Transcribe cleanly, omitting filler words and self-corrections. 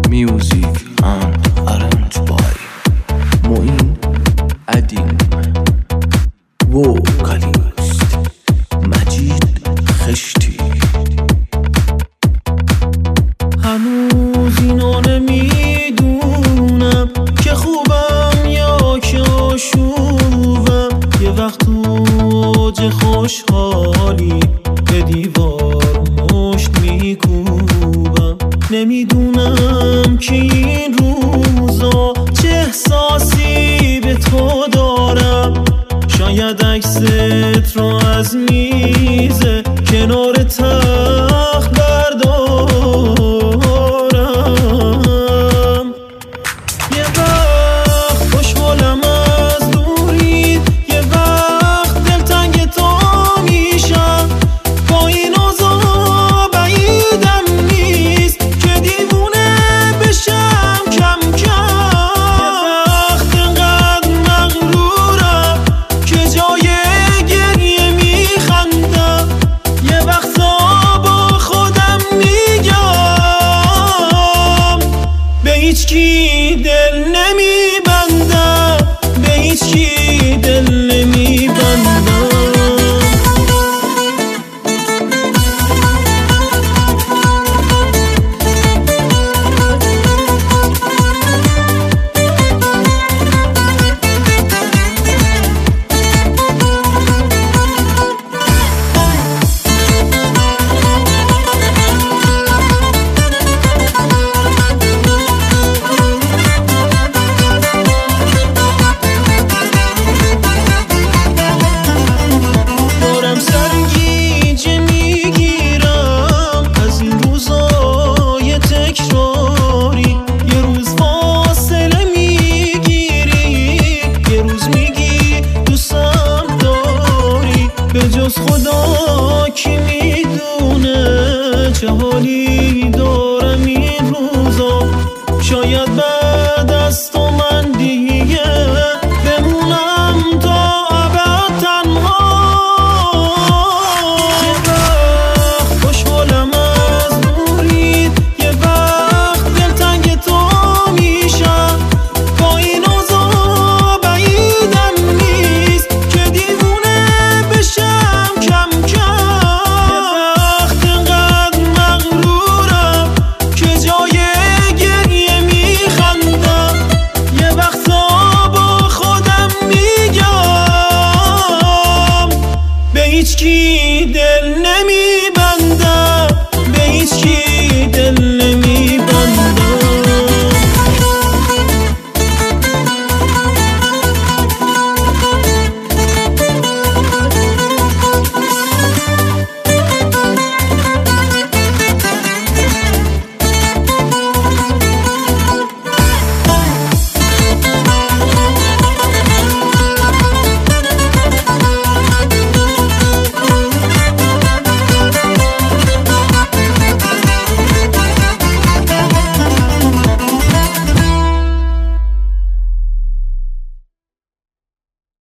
Music and arranged by Moin Adim. Vocalist مجید خشتی. هنوز اینو نمیدونم که خوبم یا که آشوبم. یه وقت اوج خوشحالی به دیوار مشت میکوبم. نمیدونم که این روزا چه احساسی به تو دارم. شاید عکست رو از میز کنار تخت بردارم. یه وقت خوشحالم از دوری، یه وقت دلتنگ تو میشم. با این اوضاع بعیدم نیست که دیوونه بشم کم کم. یه وقت انقدر مغرورم که جای گریه میخندم. یه وقتا با خودم میگم به هیچکی دل نمیبندم، به هیچکی دل نمیبندم. دارم سرگیجه میگیرم از این روزای تکراری. یه روز فاصله میگیری، یه روز میگی دوستم داری. به جز خدا کی میدونه چه حالی دارم این روزا. شاید